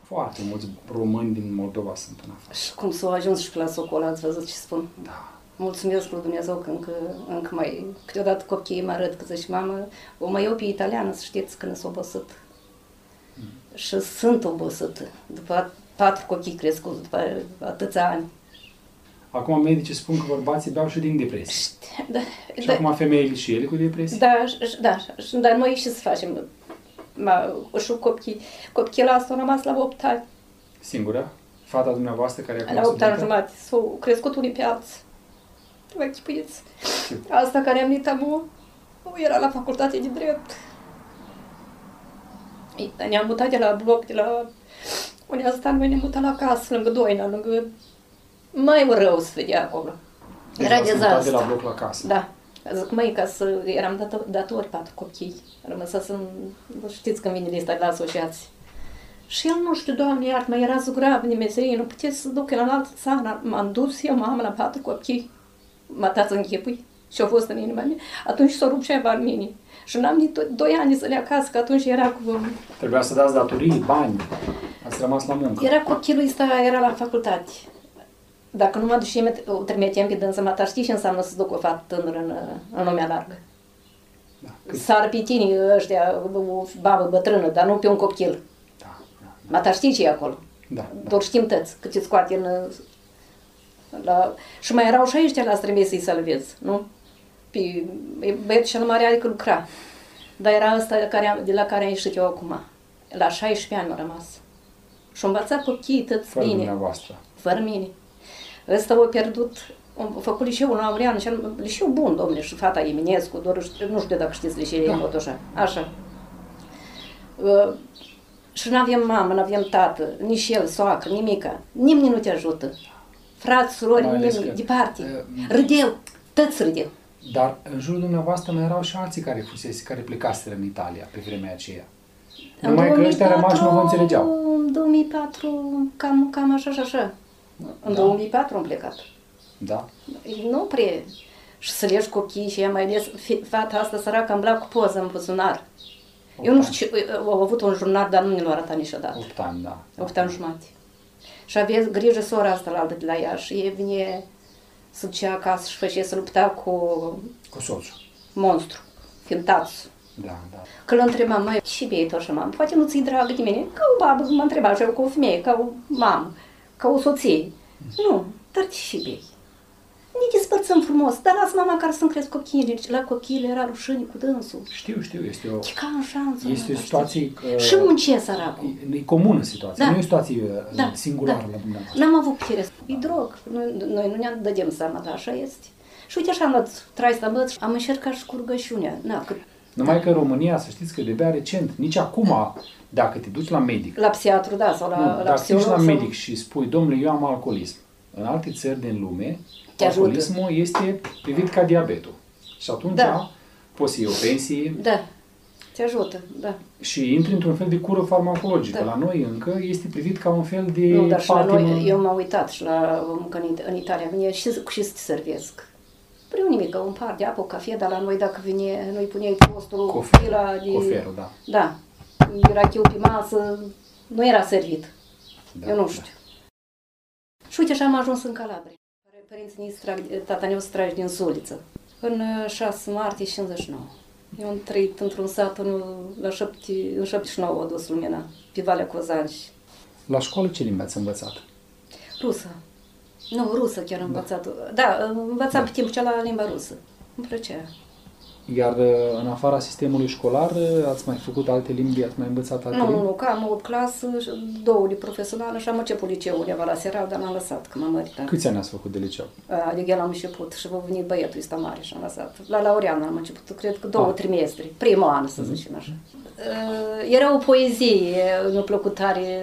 Foarte mulți români din Moldova sunt în afară. Și cum s-au ajuns și la Socol, ați văzut ce spun? Da. Mulțumesc lui Dumnezeu că încă mai... Câteodată copiii mă arăt că zici, mamă, o mai iau pe italiană, să știți, când sunt obosit. Și sunt obosită. După 4 copii crescuți, după atâția ani. Acum medicii spun că bărbații beau și din depresie. Da, Și acum femeile și ele cu depresie? dar noi ce să facem? Și copila asta a rămas la 8 ani. Singura? Fata dumneavoastră care acum la 8 ani jumate. S-au crescut unii pe alții. Vă închipuiți. Asta care am venit acum era la facultate de drept. Ne-am mutat de la bloc, de la unde a stat, noi ne-am mutat la casă, lângă Doina, lângă... Mai rău se vedea acolo. Deci Era dezastru. de la bloc la casă. Da. Zic, măi, ca să... Eram datori 4 copii. Rămăsasem, știți când vine lista de la asociații. Și el, nu știu, Doamne, iartă-mă, era zugrav de meserie, nu puteți să duc în altă țară. M-am dus eu, mamă, la 4 copii. Mă dați în chipui. Și au fost în inima mea. Atunci s-o rupt ceva în mine. Și n-am nici 2 ani să le acasă, că atunci era cu... Trebuia să dați datorii, bani. Ați rămas la muncă. Era copilul ăsta, era la facultate. Dacă nu mă duceam, o trimiteam pe dânsă, mă, știi ce înseamnă să duc o fată tânără în lumea largă? Da. Sar pe tine ăștia, o babă bătrână, dar nu pe un copil. Da. Mă, știi ce e acolo? Da. Doar știm tăți, că te scoate în... Și mai erau și ăștia la strămie să-i salvezi, nu? Băiatul cel mare adică lucra. Dar era ăsta de la care am ieșit eu acum. La 16 ani m-a rămas. Și-a învățat copiii tăți fără bine. Dumneavoastră. Fără mine. Ăsta a pierdut, a făcut liceul în Aurean, liceu bun, domnule, și fata Eminescu, doar nu știu dacă știți liceul în Botoșa. Așa. Și n-avem mamă, n-avem tată, nici el, soacră, nimica. Nimeni nu te ajută. Frați, surori, nimeni, departe. Râdeau, tăți râdeau. Dar în jurul dumneavoastră mai erau și alții care plecaseră în Italia pe vremea aceea. Numai că ăștia rămași nu vă înțelegeau. În 2004, cam așa. În 2004 am plecat. Da? Nu prea. Și să legi copiii și ea, mai ales fata asta săracă, îmi cu poză în buzunar. Eu nu știu, au avut un jurnal, dar nu ne l-a arătat niciodată. 8 ani, da. 8 ani jumate. Și avea grijă sora asta la altă de la ea și ei vine să ducea acasă și făcea să lupta cu soțul. Monstru, fintațul. Da, da. Că l-a întrebat, măi, și bei tot și mamă, poate nu ți-i dragă de mine? Ca o babă, m-a întrebat și eu, ca o femeie, ca o mamă, ca o soție. Nu, dar și bei. Ne despărțăm frumos, dar las mama care să-mi cresc copiii. La copiile era rușine cu dânsul. Știu, este o... Ca în șansă. Este o situație... Și muncea săracul. E comună situația, da. Nu e o situație singulară la dumneavoastră. N-am avut putere. E drog. Noi nu ne dădem seama, dar așa este. Și uite așa am luat trai să învăț, am încercat și cu rugăciunea. Numai că România, să știți că de-abia recent, nici acum, dacă te duci la medic... La psihiatru, da, sau la dacă te duci la psiholog, medic și spui, domnule, eu am alcoolism, în alte țări din lume, alcoolismul este privit ca diabetul. Și atunci poți să iei o pensie. Da, te ajută, da. Și intri într-un fel de cură farmacologică. Da. La noi încă este privit ca un fel de nu, dar și patimă. La noi, eu m-am uitat și că în Italia vine și să te servesc. Prea nimic, un par de apă, o cafea, dar la noi dacă vine, noi puneai postul, coferul, da. Da, era chiu pe masă, nu era servit. Da, eu nu știu. Da. Și uite așa am ajuns în Calabria. Părinții tata ne-o stragi din Suliță. În 6 martie 59. Eu am trăit într-un sat în 79 a dus lumina, pe Valea Cozanci. La școală ce limba ați învățat? Rusă. Nu, rusă chiar am învățat. Da, învățam pe timpul la limba rusă. Îmi plăcea. Iar în afara sistemului școlar, ați mai făcut alte limbi, ați mai învățat alte limbi? Nu, că am 8 clasă, 2 de profesională și am început liceul undeva la Seral, dar l-am lăsat, că m-am măritat. Câți ani ați făcut de liceu? Adică el am început și a venit băietul ăsta mare și am lăsat. La Laurean am început, cred că 2 trimestri, primul an, să zicem așa. Era o poezie, mi-a plăcut tare,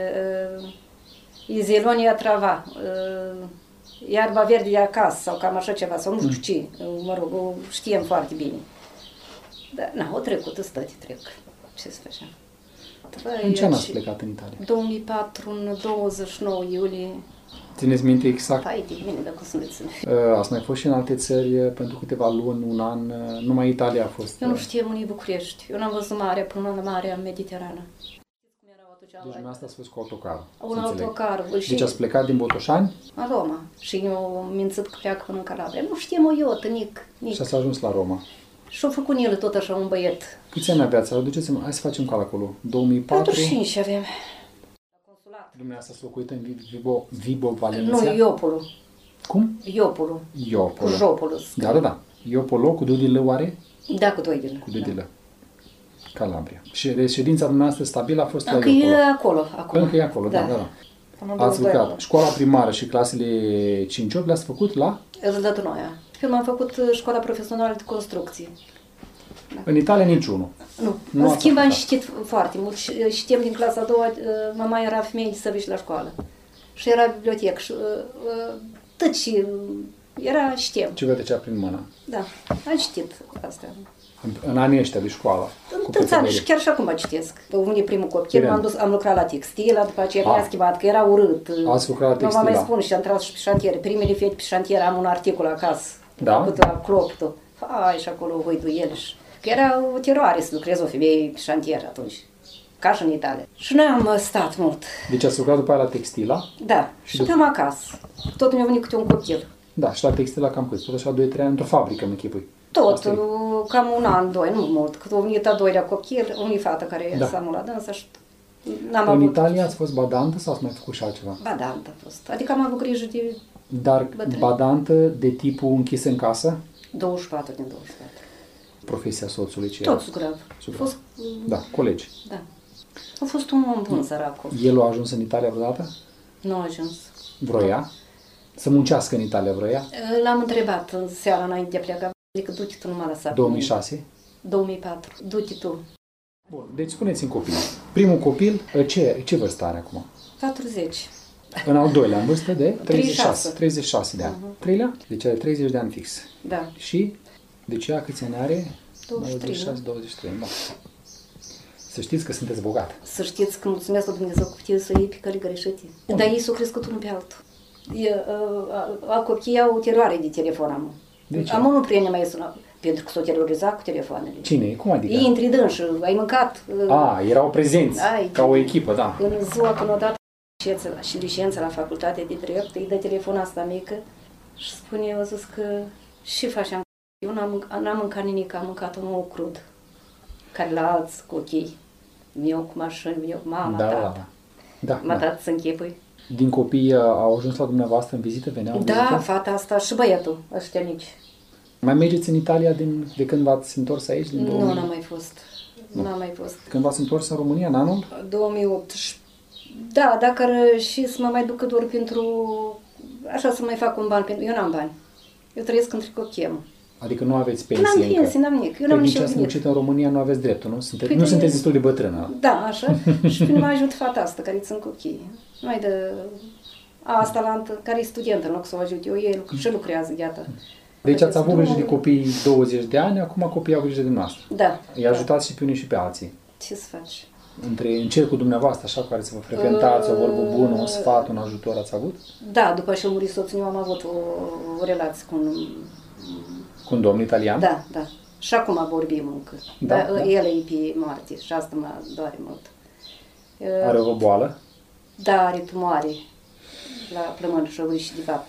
Izelonia trava, iarba verde de acasă, sau cam așa ceva, sau nu știu ce, mă rog, o știem foarte bine. Dar, o trecut, stătii trec. Ce să facem? În ce an ați plecat în Italia? 2004, în 29 iulie. Țineți minte exact? Hai, de bine, dacă sunteți. Ați mai fost și în alte țări pentru câteva luni, un an, numai Italia a fost? Eu nu știam unii București. Eu n-am văzut marea până la Marea Mediterană. Cum erau atunci dumneavoastră ați fost cu autocarul. Un autocar. Deci ați plecat din Botoșani? În Roma. Și eu mințit că pleacă până în Calabria. Nu știm o iotă, nic. Și ați ajuns la Roma. Și-a făcut el tot așa un băiet. Câți ani aveați? Aduceți-mă, hai să facem calculul. 2004? 45 avem. Dumneavoastră ați locuit în Vibo Valenția? Nu, Iopolu. Cum? Iopolu. Iopolu. Cu Jopolul. Da. Iopolu cu Dudilă oare? Da, cu Dudilă. Cu Dudilă. Calabria. Și reședința dumneavoastră stabilă a fost la Încă Iopolu? e acolo. Încă e acolo, da. Ați lucrat. Școala primară și clasele 5-8 le-ați făcut la? Zădătunoaia. Eu am făcut școala profesională de construcție. Da. În Italia niciunul. Nu. În schimb am citit foarte mult. Știam din clasa a doua, mama era femeie de serviciu la școală. Și era bibliotecă. Și tot și era, știam. Ce vă trecea prin mână? Da, am citit asta. În anii ăștia de școală? Toți ani și chiar și acum citesc. Pe unii primul copil, am lucrat la textilă, după aceea mi-a schimbat, că era urât. Ați lucrat la textilă? Nu mă mai spun și am tras și pe șantier. Primele fete pe șantier am un articol acasă. Da? Făcut la cloptul. Hai, și acolo hăiduieli. Că era o teroare să lucrezi o femeie pe șantier atunci. Ca și în Italia. Și noi am stat mult. Deci ați lucrat după aia la textila? Da. Și pe acasă. Tot mi-a venit câte un copil. Da, și la textila cam cât? Tot așa 2-3 ani într-o fabrică, mi închipui. Tot, cam un an, doi, nu mult. Cât a venit a doilea copil, o fată care s-a mult la dânsa și n-am avut... În Italia ați fost badantă sau ați mai făcut și altceva? Badantă a fost. Adică am avut grijă de... Dar badantă de tipul închis în casă? 24 din 24. Profesia soțului ce Tot grav. Fost... Da, colegi. Da. A fost un om bun, săracul. El a ajuns în Italia vreodată? Nu a ajuns. Vroia? Să muncească în Italia vroia? L-am întrebat în seara înainte de a pleca. Adică du-te tu, nu m-a lăsat. 2006? 2004. Du-te tu. Bun, deci spuneți-mi copil. Primul copil, ce vârstă are acum? 40. În al doilea, în vârstă de 36. 36 de ani. Treilea? Deci are 30 de ani fix. Da. Și? Deci ea câți ani are? 23. 23, da. Să știți că sunteți bogat. Să știți că mulțumesc lui Dumnezeu că puteți să iei pe care greșite. Dar ei s-au crescut unul pe altul. Copiii au teroare de telefon am. De ce? Am unul prieten mai sunat, pentru că s-au terorizat cu telefoanele. Cine? Cum adică? Ei intri dânși, ai mâncat. Erau prezenți, ca o echipă, da. În ziua când o dat și licența la facultate de drept, îi dă telefonul asta mică și spune, eu zis că și facem. Eu n-am mâncat nimic, am mâncat un ou crud, care la alți cu ochii. Eu cu mașini, eu cu mama, tata. Da. M-a dat să închipui. Din copii au ajuns la dumneavoastră în vizită? Veneau în vizită? Da, fata asta și băiatul, ăștia mici. Mai mergeți în Italia de când v-ați întors aici? Din 2000? Nu, n-am mai fost. N-am mai fost. Când v-ați întors în România, în anul? 2008. Da, dacă și să mă mai duc doar pentru... Așa să mai fac un ban, pentru... Eu n-am bani. Eu trăiesc între copii. Adică nu aveți pensie încă? N-am pensie, n-am nimic. Eu n-am nici ați muncit în România, nu aveți dreptul, nu? Nu sunteți destul de bătrână. Da, așa. Și până mă ajut fata asta, care țin copii. Mai de... Asta care e studentă, în loc să o ajut eu, el și lucrează, iată. Deci ați avut grijă de copii 20 de ani, acum copiii au grijă de noastră. Da. Îi ajutați și pe unii și pe alții. Ce să faci? În cercul dumneavoastră, așa, care să vă frecventați, o vorbă bună, un sfat, un ajutor, ați avut? Da, după ce a murit soțul meu, am avut o relație cu un... Cu un domn italian? Da, da. Și acum vorbim încă. Da. El e pe moarte și asta mă doare mult. Are o boală? Da, are tumoare la plămâni și și de bat.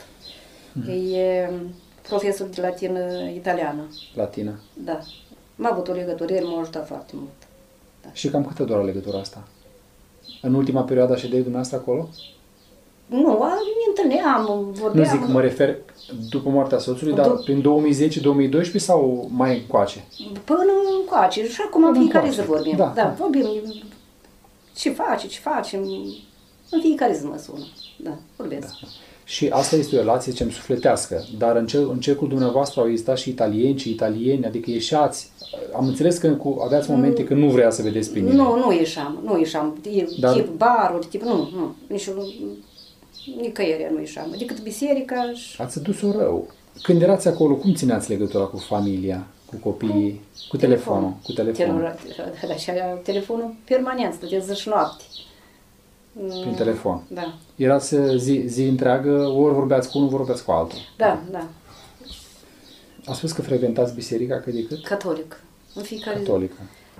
E profesor de latină italiană. Latină? Da. M-a avut o legătură, el m-a ajutat foarte mult. Da. Și cam câtă doar legătura asta? În ultima perioadă a ședeai dumneavoastră acolo? Nu, ne întâlneam, vorbeam. Nu zic, mă refer după moartea soțului, dar prin 2010-2012 sau mai încoace? Până încoace și acum fiecare zi vorbim. Da, vorbim ce facem. În fiecare zi mă sună. Da, vorbesc. Da. Și asta este o relație, zicem, sufletească, dar în cercul dumneavoastră au existat și italieni, adică ieșați. Am înțeles că aveați momente când nu vrea să vedeți pe nimeni. Nu ieșeam. Tip baruri, tip, nu. Nicăieri nu ieșeam. Adică biserica și... Ați dus-o rău. Când erați acolo, cum țineați legătura cu familia, cu copiii, cu telefonul? Cu telefonul. Telefonul permanent, stăteți zi și noapte. Prin telefon. Da. Erați zi întreagă, ori vorbeați cu unul, vorbeați cu altul. Da. A spus că frecventați biserica cât de cât? Catolic. În fiecare Catolică.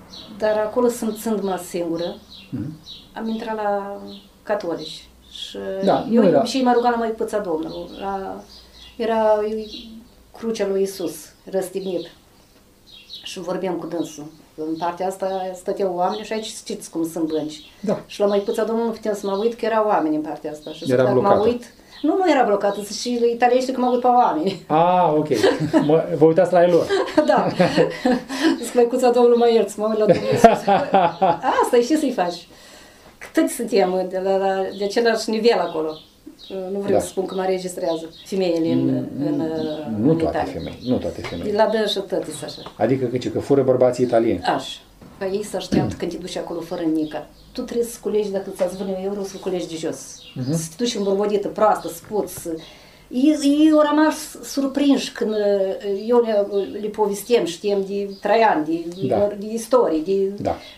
Dar acolo, simțându-mă singură, am intrat la catolici. Și eu și mă rugam la Măicuța Domnului. Era crucea lui Iisus, răstignit. Și vorbeam cu dânsul. În partea asta stăteau oameni și aici știți cum sunt bănci. Da. Și la Măicuța Domnului nu puteam să mă uit, că erau oameni în partea asta. Și era blocată. Mă uit, nu era blocată, și italienește că mă uit pe oameni. Ah, ok. Vă uitați la ei lor. Da. Zic, Măicuța Domnului, mă ierți, mă uit la Domnul Iisus. Asta e, ce să-i faci? Cât suntem de același nivel acolo. Nu vreau să spun că mă înregistrează femeile nu în toate Italia. femei, nu toate femei. La dă și tăti așa. Adică că fură bărbații italieni. Așa. Ca ei să așteaptă când te duci acolo fără nică. Tu trebuie să culegi, dacă ți-ați vână euro, să culegi de jos. Să te duci îmborbodită, proastă, să poți. Ei au rămas surprinși când eu le povesteam, știam de Traian, de istorie,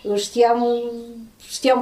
știam că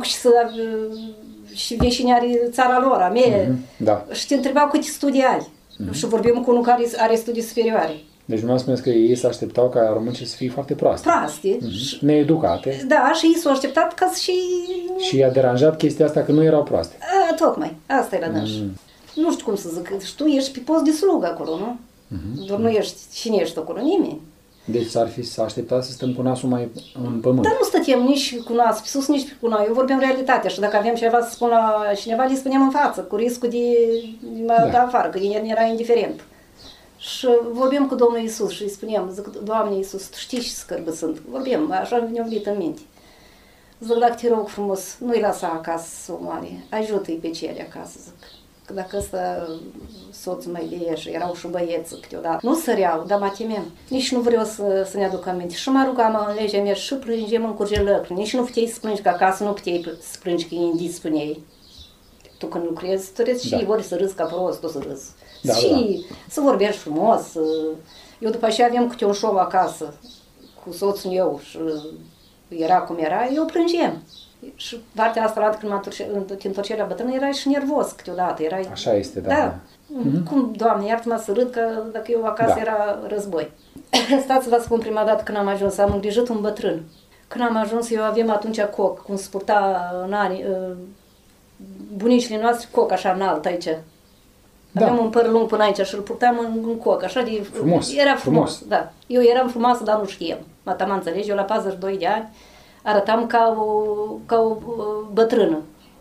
și vecinii are țara lor, a mea. Și te întrebau câte studii ai. Și vorbim cu unul care are studii superioare. Deci nu am spus că ei se așteptau ca românii să fie foarte proaste. Proaste. Needucate. Da, și ei s-au așteptat ca și... Și i-a deranjat chestia asta că nu erau proaste. Tocmai, asta era dânș. Nu știu cum să zic, și tu ești pe post de slugă acolo, nu? Doar nu ești, cine ești acolo? Nimeni. Deci s-a așteptat să stăm cu nasul mai în pământ. Dar nu stăteam nici cu nasul pe sus, nici cu noi. Eu vorbeam realitatea și dacă aveam ceva să spun la cineva, le spuneam în față, cu riscul de da afară, că era indiferent. Și vorbeam cu Domnul Iisus și îi spuneam, zic, Doamne Iisus, tu știi ce scârbă sunt. Vorbeam, așa mi-a venit în minte. Zic, dacă te rog frumos, nu-i lăsa acasă să o moare, ajută-i pe cele acasă, zic. Că dacă ăsta soțul mai vie și erau și băieți câteodată, nu săreau, dar mă temeam. Nici nu vreau să ne aduc aminte. Și mă rugam în legea mea și plângem în curge lăcrimi. Nici nu puteai să plângi, că acasă nu puteai să plângi, că e indis, spuneai. Tu când lucrezi, tu râzi și ori să râzi ca prost, o să râzi. Și să vorbești frumos. Eu după aceea aveam câte un show acasă cu soțul meu și era cum era, eu plângem. Și partea asta, la când te întorceai la bătrână, erai și nervos câteodată. Așa este, da. Da. Cum, Doamne, iartă-mă să râd, că dacă eu acasă era război. Stați să vă spun prima dată când am ajuns, am îngrijit un bătrân. Când am ajuns, eu aveam atunci coc, cum se purta în ani, bunicile noastre, coc așa înalt aici. Aveam un păr lung până aici și îl purtam în coc, așa de... Frumos. Era frumos, da. Eu eram frumoasă, dar nu știam. Mă înțelegi, eu la 42 de ani arătam ca o bătrână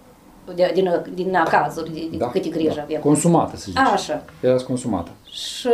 din acazuri, de câte grijă aveam. Consumată, să zici. Așa. Erați consumată. Și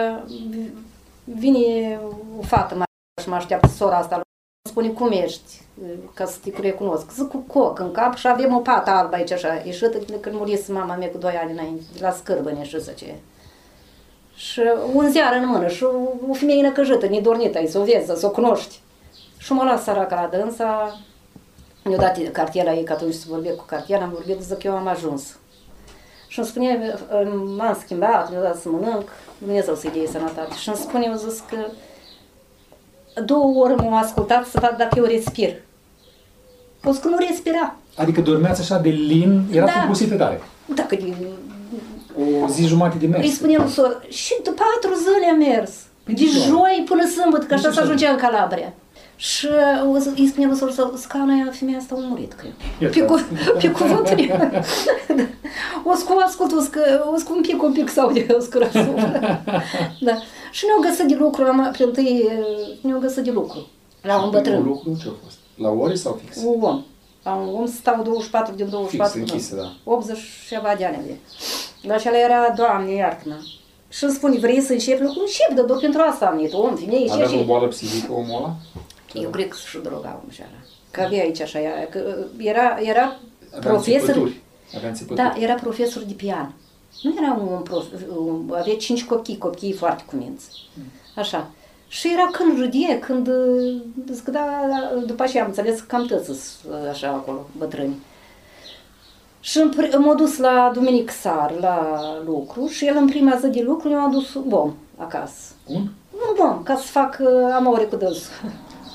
vine o fată mai și mă așteaptă sora asta, îmi spune, cum ești, ca să te recunosc. Zic, cu coc în cap și avem o pată albă aici așa, ieșită când murise mama mea cu 2 ani înainte, de la Scârbăne și ce. Și un ziar în mână și o femeie năcăjită, nedornită, să o vezi, să o cunoști. Și mă las săraca la dânsa, mi-a dat cartiera ei, că atunci să vorbesc cu cartiera, am vorbit, zic, eu am ajuns. Și îmi spune, m-am schimbat, mi-a dat să mănânc, Dumnezeu să-i dea sănătate. Și îmi spune, eu zis că 2 ore m-am ascultat să vad dacă eu respir. O zis că nu respira. Adică dormeați așa de lin, erați obosită tare. Da, că o zi jumate de mers. Îi spune lui soră, și de 4 zile am mers. De joi până sâmbătă, că așa să ajungea în Calabria. Și îi spune lui soră, scauna aia, femeia asta a murit, cred. Pe cuvântul meu. O să un pic sau de scurăsul. Da. Și ne-au găsit de lucru, ne-au găsit de lucru. La un bătrân. Lucru ce a fost? La ore sau fix? Un om. La un om stau 24 din 24. Fix, închisă, da. 80 și ceva de ani. Dar și ala era, Doamne, iartă-mă. Și îmi spune, vrei să începi lucru? Încep, dar doar pentru asta am venit, om, femeie, avea o boală psihică, omul ăla? Eu cred că și droga om și ala. Că avea aici așa, că era profesor. Da, era profesor de pian. Nu era avea 5 copii foarte cuminți. Așa. Și era când râdie, când, zic, după aceea am înțeles că cam tăți așa acolo, bătrâni. Și m-a dus la duminică seară la lucru și el în prima zi de lucru mi-a adus bom acasă. Un bom, ca să fac amore cu dânsul.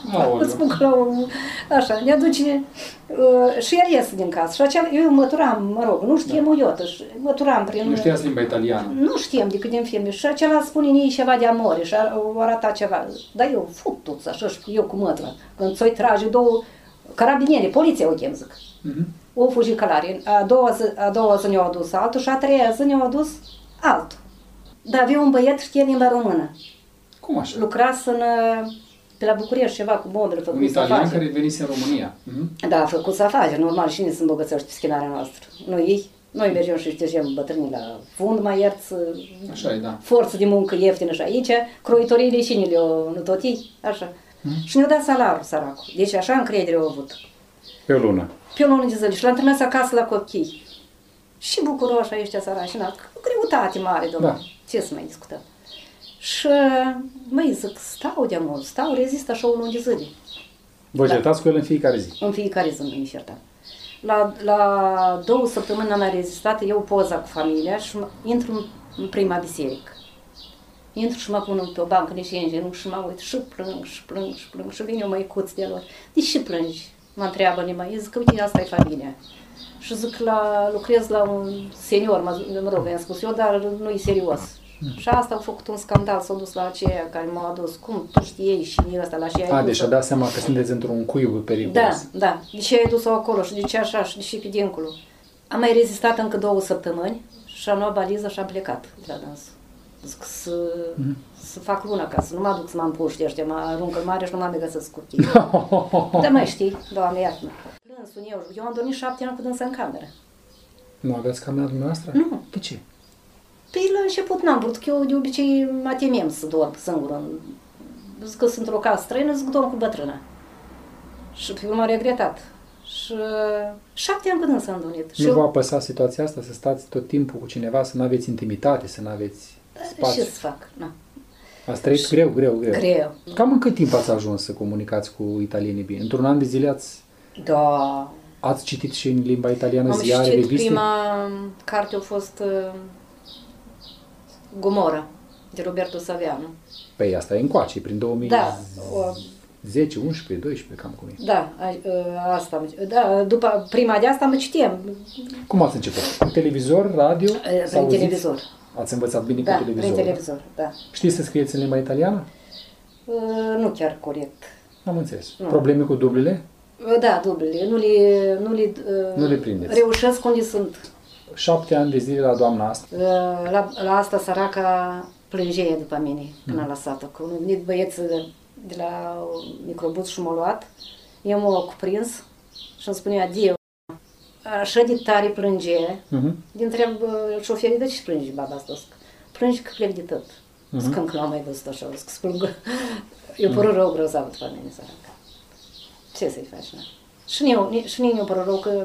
Aoleu. Îți spun că așa, ne aduce și el iese din casă. Și acela, eu măturam, mă rog, nu știam o iotă, și măturam prin... Nu știați limba italiană. Nu știam decât din filme. Și acela spune ei ceva de amore și o arăta ceva. Dar eu fut toți așa și eu cu mătra. Când ți-o trage două carabinieri, poliția o chem, zic. O fugi călare. A doua zi ne-au adus altul și a treia zi ne-au adus altul. Dar avea un băiat știe limba română. Cum așa? Lucrase pe la București ceva cu modele, Un italian care venise în România. Da, a făcut să afaceri, normal, și ne se îmbogățește pe schinarea noastră. Noi mergem și ștergem bătrânii la fund, mai ierți, Așa e, da. forță de muncă ieftină și aici, croitoriile și le-au nutotii, așa. Și ne-au dat salariul, săracul. Deci așa încredere au avut. Pe o lună. Pe o lună de zile și l-am trimis acasă la copii. Și bucuroși ăștia sărași, cu greutate mare, domnule. Da. Ce să mai discutăm? Și, măi, zic, stau, rezist așa o lună de zile. Vă certați cu el în fiecare zi. În fiecare zi nu certam. La 2 săptămâni n-am mai rezistat, eu poza cu familia și intru în prima biserică. Intru și mă pun pe o bancă de șengenunchi și mă uit și plâng și vine o măicuță de lor. De ce plângi? Mă întreabă nimă. Eu zic că uite, asta e familia. Și zic, lucrez la un senior, mă rog, i-am spus eu, dar nu e serios. Și asta a făcut un scandal, s-a dus la aceea care m-a adus. Cum tu știi și ăsta la aceea. Deci a dat seama că sunteți într-un cuib periculos. Da. De ce ai dus-o acolo și de ce așa și de ce pe dincolo? Am mai rezistat încă 2 săptămâni și am luat baliză și am plecat de la dans. Zic să fac luna ca să nu mă duc să mă împuște ăștia, mă aruncă în mare și nu mă mai găsesc cu tine. Da, mai știi, Doamne, iartă-mă. Plânsul eu am dormit 7 ani cu dânsa în cameră. Nu aveți camera dumneavoastră? Nu. De ce? Păi la început n-am vrut, că eu de obicei mă temem să dorm singură. Zic că sunt într-o casă străină, zic dorm cu bătrâna. Și pe m-a regretat. Și 7 ani cu dânsa am dormit. Nu v-a apăsat situația asta să stați tot timpul cu cineva, să nu aveți intimitate, să nu aveți spațiu? Ce să fac? Na. Ați trăit greu. Greu. Cam în cât timp ați ajuns să comunicați cu italienii bine? Într-un an de zile Da. ați citit și în limba italiană Am ziare, citit, reviste? prima carte a fost Gomora, de Roberto Saviano. Păi asta e încoace, prin 2010, Da. 11, 12, cam cum e. Da, da, după prima de asta mă citiem. Cum ați început? Cu televizor, radio? Prin televizor. Ați învățat bine Da, cu televizor? prin televizor, da. Știți să scrieți în limba italiană? Nu chiar corect. Am înțeles. Nu. Probleme cu dublele? Da, dublele. Nu le prindeți. Reușesc unde sunt. 7 ani de zile la doamna asta. La asta săraca plângea după mine când a lăsat-o. Că un venit băieț de la microbus și m-a luat, eu m-a cuprins și îmi spunea adio. Așa de tare plângea. Din întreb șoferii, de ce plângi baba asta? Plângi că plec de tot. Zic că încă nu am mai văzut așa, zic că splângă. Eu pără rău grozav după mine săraca. Ce să-i faci, na? Și nici eu pără rău că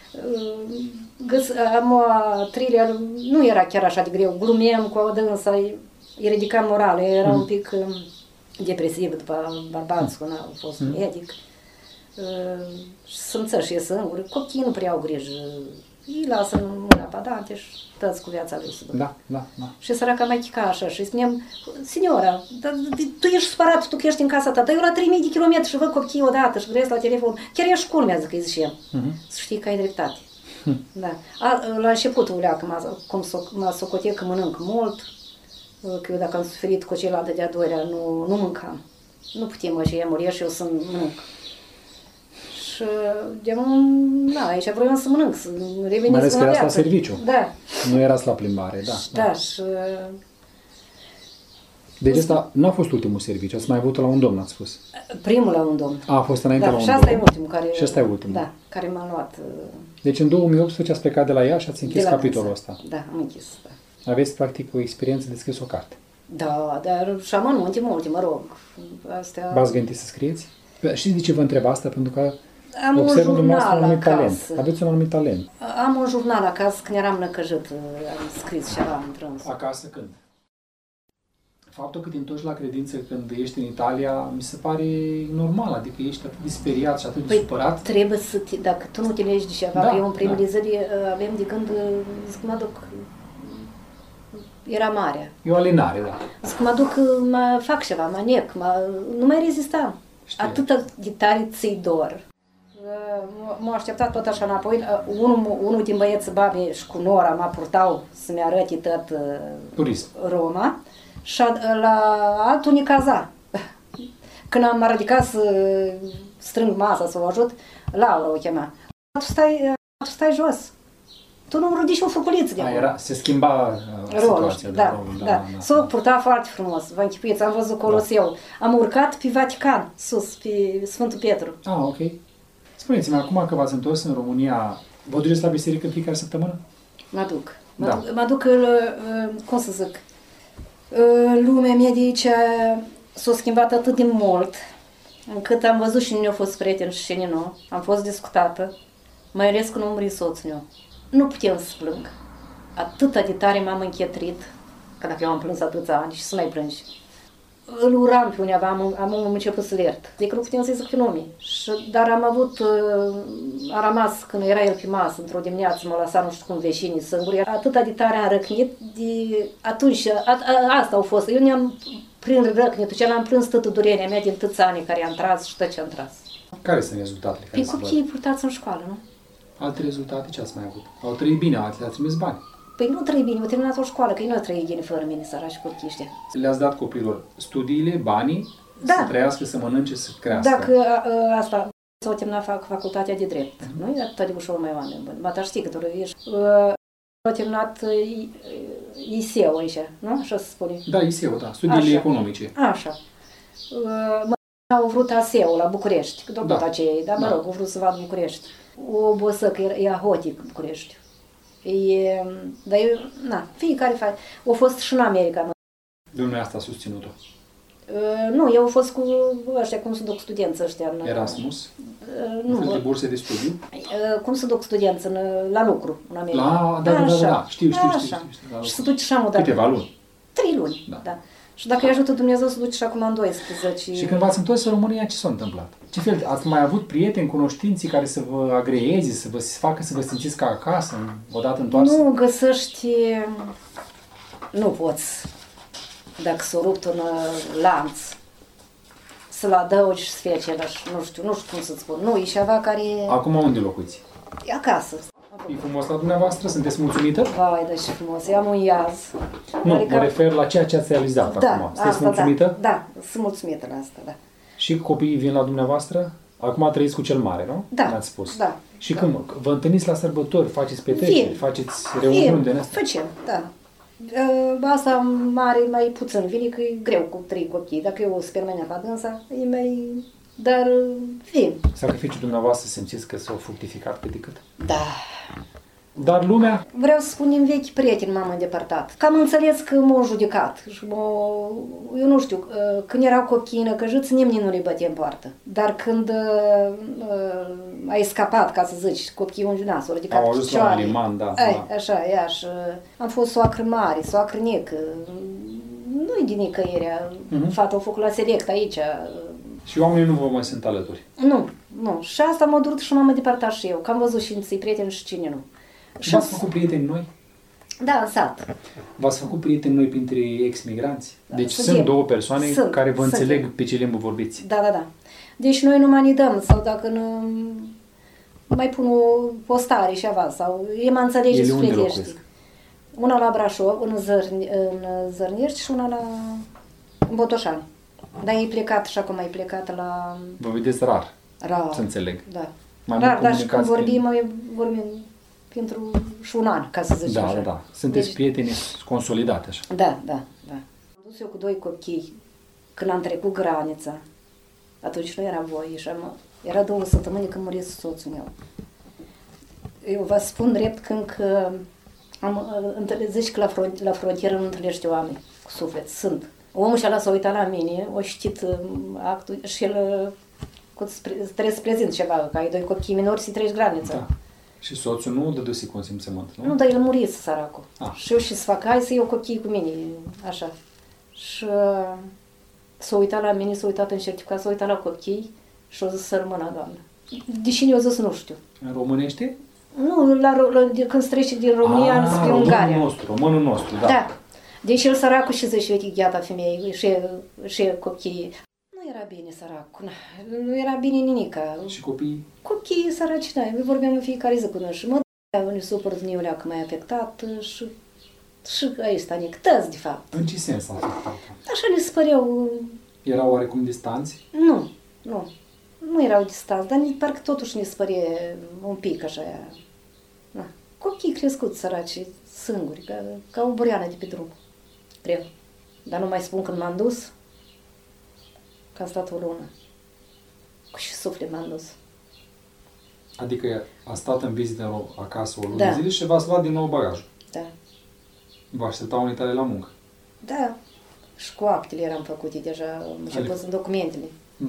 am thriller, nu era chiar așa de greu, glumeam cu o dânsa, îi ridicam morală, era un pic depresiv după bărbați, când a fost medic. Să-mi ță și e singur, copiii nu prea au grijă, îi lasă în mâna padante și tăți cu viața lui să ducă. Da. Și săraca mai chica așa și îi spuneam, signora, tu ești supărat, tu că ești în casa ta, dar eu la 3000 de kilometri și văd copiii odată și gresc la telefon, chiar ești culmea, zic, îi ziceam, să știi că ai dreptate. Da. La începutul leacă m-a socotit că mănânc mult, că eu dacă am suferit cu celălalt de-a doilea, nu mâncam. Nu putem așa murie și eu să mănânc. Și aici vroiam să mănânc, să reveniți mai ales că la erați la viață. serviciu. Da. Nu erați la plimbare, da. Da, și... Deci ăsta nu a fost ultimul serviciu, ați mai avut la un domn, ați spus. Primul la un domn. A fost înainte la un și domn. asta e ultimul care... Și asta e ultimul. Da, care m-a luat... Deci în 2018 ați plecat de la ea și ați închis capitolul ăsta. Da, am închis, da. Aveți practic o experiență de scris o carte. Da, dar și amănunte multe, mă rog. Astea... V-ați gândit să scrieți? Știți de ce vă întreb asta? Pentru că am observ un dumneavoastră un jurnal anumit talent. acasă. Aveți un anumit talent. Am un jurnal acasă, când eram năcăjit, am scris ceva în trâns. Acasă când? Faptul că te întorci la credință când ești în Italia, mi se pare normal, adică ești atât de speriat și atât de supărat. Trebuie să dacă tu nu te legi de ceva, Da, că eu în primele da. zile avem de gând, zic mă duc, era mare. E o alinare, da. Zic mă duc, mă fac ceva, mă nec, nu mai rezistam. Atât de tare ți-i dor. M-a așteptat tot așa înapoi. Unul din băieți babi și cu nora mă purtau să-mi arăte tot Roma și la altul ne caza. Când am ridicat să strâng masa, să o ajut, Laura o chema. Tu stai jos. Tu nu rudi și o fruculiță de acolo. Se schimba situația. Da. S-o purta foarte frumos. Vă închipuiți, am văzut Coloseu. Am urcat pe Vatican, sus, pe Sfântul Petru. Ok. Spuneți-mi, acum că v-ați întors în România, vă duceți la biserică în fiecare săptămână? Mă duc. Mă duc, cum să zic, lumea mea de aici s-a schimbat atât de mult, încât am văzut și nu au fost prieteni și cine nu. Am fost discutată, mai ales când a murit soțul meu. Nu putem să plâng. Atâta de tare m-am închetrit, că dacă eu am plâns atâția ani și să mai plângi. Îl uram pe undeva, am început să-l iert. Adică nu putem să-i zic pe nume. Dar a rămas, când era el pe masă, într-o dimineață, m-a lăsat nu știu cum vecinii singuri. Atâta de tare am răcnit, atunci, asta a fost. Eu ne-am prin răcnitul, ce am plâns toată durerea mea din tăți ani care am tras și tot ce am tras. Care sunt rezultatele? Pe copiii purtați în școală, nu? Alte rezultate ce ați mai avut? Au trăit bine, altele a trimis bani. Păi nu trăi bine, au terminat o școală, că ei nu au trăit bine fără mine, sărași copiii ăștia. Le-ați dat copiilor studiile, banii, să trăiască, să mănânce, să crească. Dacă asta s-au terminat facultatea de drept, nu e atât de ușor mai oameni buni. Ba, dar știi că tu ești... Au terminat ISEU aici, nu? Așa se spune. Da, ISEU, da, studiile economice. Așa. Au vrut ASEU la București, că tot aceea, dar mă rog, au vrut să vadă București. O bosă că e Ahotic București. Dar eu, fiecare face. Au fost și în America. Dumneavoastră a susținut-o? Nu, eu au fost cu ăștia, cum se duc studenți ăștia. Erasmus? Nu. Fel de burse de studiu? Cum se duc studenți la lucru în America. Da, știu. Și se duce și am dat. Câteva luni? 3 luni, da. Și dacă îi ajută Dumnezeu să duce și acum în 12. Și când v-ați întors în România, ce s-a întâmplat? Ce fel? Ați mai avut prieteni, cunoștinții care să vă agreeze, să vă facă să vă simțiți ca acasă, odată întoarsă? Nu găsești, nu poți, dacă s-a rupt un lanț, să-l adaugi și să fie același, nu știu cum să-ți spun. Nu, e ceva care... Acum unde locuiți? E acasă. E frumos la dumneavoastră? Sunteți mulțumită? Vai, da, și frumos. Eu am un iaz. Nu, mă refer la ceea ce ați realizat acum. Sunteți mulțumită? Da, sunt mulțumită la asta, da. Și copiii vin la dumneavoastră? Acum trăiți cu cel mare, nu? Da. Ne-ați spus. Da. Și când vă întâlniți la sărbători, faceți petreceri, faceți reuniuni de astea? Facem, da. Asta mare mai puțin vine, că e greu cu 3 copii. Dacă eu o spermenea la dânsa, e mai... Dar vin. Sacrificiul dumneavoastră simțiți că s-au fructificat cât de cât? Da. Dar lumea... Vreau să spun, din vechi prieteni m-am îndepărtat. Că am înțeles că m-au judecat. Și eu nu știu, când erau copii năcăjiți, nimeni nu le bătea în poartă. Dar când ai scapat, ca să zici, copiii unde s-au ridicat au ajuns la un liman, da. Așa, și am fost soacră mare, soacră necă. Nu-i din nicăierea. Fata a făcut la select aici. Și oamenii nu vă mai sunt alături? Nu. Și asta m-a durut și m-am îndepărtat și eu. Că am văzut și întâi prieteni și cine nu. V-ați făcut prieteni noi? Da, în sat. V-ați făcut prieteni noi printre ex-migranți? Deci sunt două persoane care vă înțeleg pe ce limbă vorbiți. Da. Deci noi nu mai ne dăm, sau dacă nu mai pun o postare și ceva, sau ei mă înțelege sufletești. Una la Brașov, în Zărnești și una în Botoșani. Dar e plecat și acum e plecat la... Vă vedeți rar. Să înțeleg. Da. Dar și când vorbim pentru și un an, ca să zic așa. Da. Sunteți prieteni consolidate așa. Da. Am dus eu cu 2 copii când am trecut granița. Atunci nu era voie și era 2 săptămâni când murise soțul meu. Eu vă spun drept că zici că la frontieră nu întâlnești oameni cu suflet. Sunt. Omul și-a s-a uitat la mine, a citit actul și el trebuie să prezint ceva, că ai 2 copii minori și treci granița. Da. Și soțul nu dăduse consimțământ, nu? Nu, dar el murise, săracul. Și eu și să fac, hai să iau copiii cu mine, așa. Și s-a uitat la mine, s-a uitat în certificat, s-a uitat la copii și a zis să rămână, Doamne. Deși eu zis, nu știu. În românește? Nu, când se trece din România spre Ungaria. Românul nostru, da. Da. Deci el săracul și zice, uite, gheata femeie, și copiii. Nu Nu era bine săracul, nu era bine nimica. Și copiii? Copiii săraci, da, noi vorbeam în fiecare zi cu noi și mă ne supăr niulea că m-ai afectat și aici sta nectăți, de fapt. În ce sens a afectat? Așa le spăreau. Erau oarecum distanți? Nu erau distanți, dar parcă totuși ne spărie un pic așa. Da. Copiii crescuți săraci, singuri, ca o buriană de pe drum. Greu. Dar nu mai spun când m-am dus, că am stat o lună. Cu și suflet m-am dus. Adică a stat în vizită acasă o lună Da. de zile și v-ați luat din nou bagajul. Da. Vă așteptau unii tale la muncă. Da. Și cu actele eram făcute deja, am început în documentele.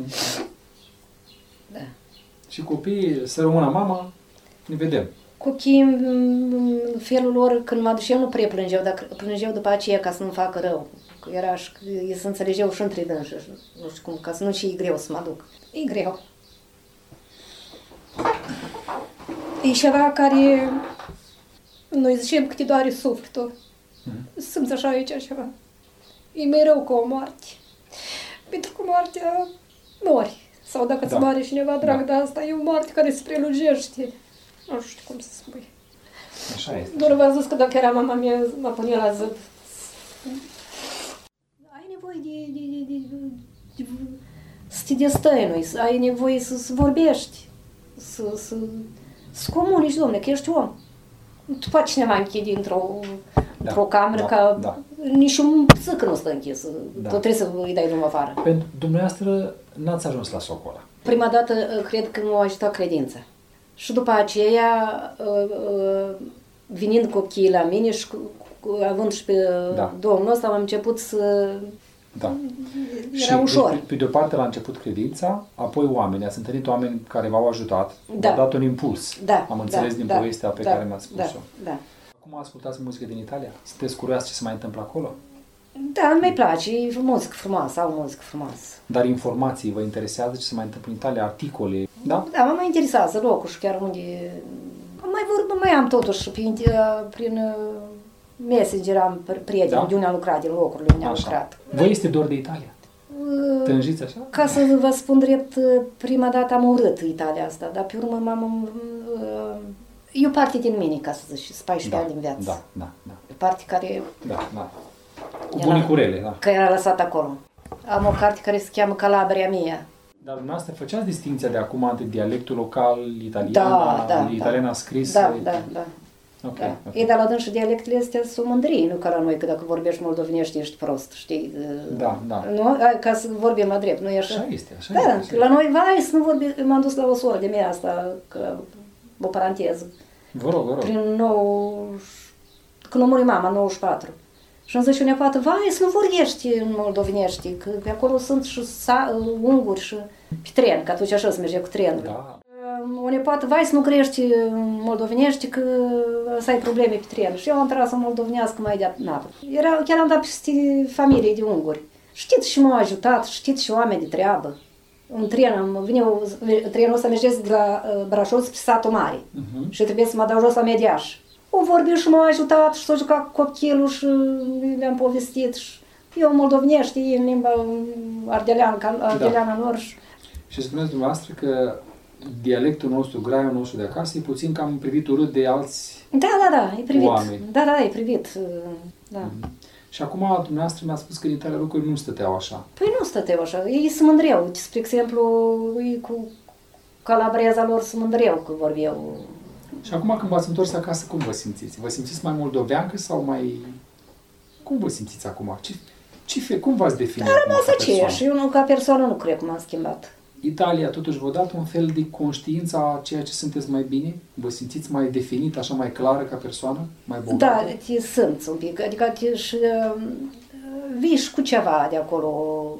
Da. Și copiii, să rămână mama, ne vedem. Copiii, în felul lor, când mă aduceam, nu prea plângeau, dar plângeau după aceea ca să nu facă rău. Că era și ei se înțelegeau și între dânsi, nu știu cum, ca să nu și e greu să mă duc. E greu. E ceva care noi zicem că te doare sufletul. Simți așa aici ceva. E mai rău ca o moarte. Pentru că moartea mori. Sau dacă îți moare cineva drag de asta, e o moarte care se prelungește. Nu știu cum să spui. Așa este. Doar v-a zis că dacă era mama mea, mă punea la zăp. Ai nevoie de să te destăinui, ai nevoie să vorbești, să comunici, dom'le, că ești om. Tu faci cineva închide într-o cameră, ca nici un țâcă nu stă închis. Tu trebuie să îi dai drumul afară. Pentru dumneavoastră n-ați ajuns la socola. Prima dată cred că m-a ajutat credința. Și după aceea, venind copiii la mine și având și pe domnul ăsta, am început să... Da. Era ușor. Pe de o parte la început credința, apoi oameni. Ați întâlnit oameni care v-au ajutat, v-au dat un impuls. Am înțeles din povestea pe care mi-ați spus-o. Acum ascultați muzică din Italia? Sunteți curioasă ce se mai întâmplă acolo? Da, îmi place, e muzică frumoasă, au muzică frumoasă. Dar informații, vă interesează ce se mai întâmplă în Italia, articole, da? Da, mă mai interesează locul și chiar unde... Mai am totuși prin Messenger am prieteni de unde am lucrat, din locurile unde am lucrat. Vă este dor de Italia? Tânjiți așa? Ca să vă spun drept, prima dată am urât Italia asta, dar pe urmă e o parte din mine, ca să zic, 14 ani din viață. Da. O parte care... Da. Cu bunicurele, da. Că era lăsat acolo. Am o carte care se cheamă Calabria mea. Dar dumneavoastră făceați distinția de acum între dialectul local, italian, italiana scris? Da. Okay. Ei, dar la dânsul dialectele astea sunt mândrii, nu ca la noi, că dacă vorbești moldovenești ești prost, știi? Da. Nu? Ca să vorbim la drept, nu e așa? Așa este. La noi, să nu vorbi, m-am dus la o soră de mea asta, o paranteză. Vă rog. Când a murit mama, 94. Și îmi zice o nepoată, să nu vorbești în moldovenești, că pe acolo sunt și unguri și pe tren, că atunci așa se merge cu trenul. Da. O nepoată, să nu crești moldovenești, că să ai probleme pe tren. Și eu am tras în moldovenească mai de napă. Chiar am dat peste familie de unguri. Știți și m-au ajutat, știți și oameni de treabă. Un tren, trenul ăsta mergesc de la Brașov spre Satul Mare. Și trebuie să mă dau jos la Mediaș. O vorbi și m-a ajutat și s-a jucat cu copilul și le-am povestit. Și eu moldovenești în limba ardeleană lor. Și spuneți dumneavoastră că dialectul nostru, graiul nostru de acasă, e puțin cam privit urât de alți e privit. Oameni. Da, e privit. Da. Și acum dumneavoastră mi-a spus că în Italia lucrurile nu stăteau așa. Păi nu stăteau așa. Ei se mândreau. Spre exemplu, cu calabreza lor se mândreau că vorbeau. Și acum când v-ați întors acasă, cum vă simțiți? Vă simțiți mai moldoveancă sau mai... Cum vă simțiți acum? Cum v-ați definit acum ca persoană? Și eu ca persoană nu cred că m-am schimbat. Italia totuși v-a dat un fel de conștiință a ceea ce sunteți mai bine? Vă simțiți mai definit, așa mai clară ca persoană? Mai bogată? Da, te simți un pic. Adică vii și cu ceva de acolo,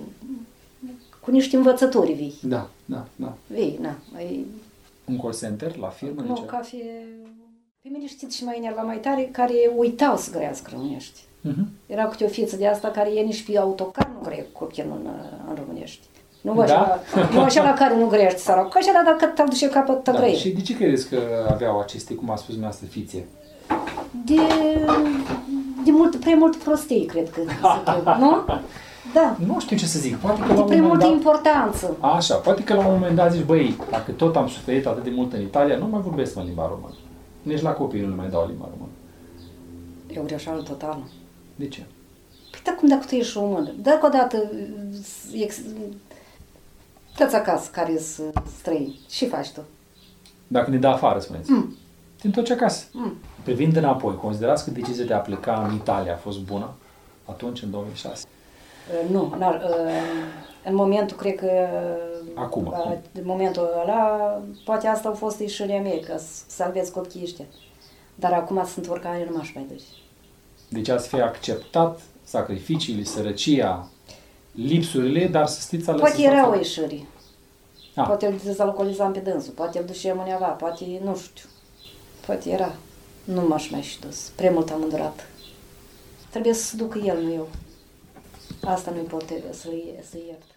cu niște învățături vii. Da. Vii, Un call center la firmă? Nu, pe mine știți și mai enerva mai tare, care uitau să grească românești. Era câte o fiță de asta care e nici pe autocar nu grec copilul în românești. Nu așa la care nu grești sărac, că așa dacă te-ar duce capăt te grei. Și de ce credeți că aveau aceste, cum a spus dumneavoastră, fițe? Prea mult prostie, cred că. Nu? Da. Nu știu ce să zic. Poate că la un moment dat... importanță. Așa, poate că la un moment dat zici, băi, dacă tot am suferit atât de mult în Italia, nu mai vorbesc în limba română. Nici la copii nu le mai dau limba română. E o greșeală totală. De ce? Păi cum dacă tu ești român? Dacă odată toți acasă care sunt străini, ce faci tu? Dacă ne dă afară, spuneți. Te întorci acasă. Privind înapoi, considerați că decizia de a pleca în Italia a fost bună atunci, în 2006? Nu. În momentul, cred că... Acum. În momentul ăla, poate asta a fost ieșirea mea, ca să salvez copiii ăștia. Dar acum sunt oricare, nu m-aș mai duce. Deci ați fi acceptat sacrificiile, sărăcia, lipsurile, dar să știți alăsă. Poate era o ieșire. Poate îl dezalcoolizam pe dânsul, poate îl duceam undeva, poate, nu știu. Poate era. Nu m-aș mai și dus. Prea mult am îndurat. Trebuie să se ducă el, nu eu. Asta nu-i pot să iert.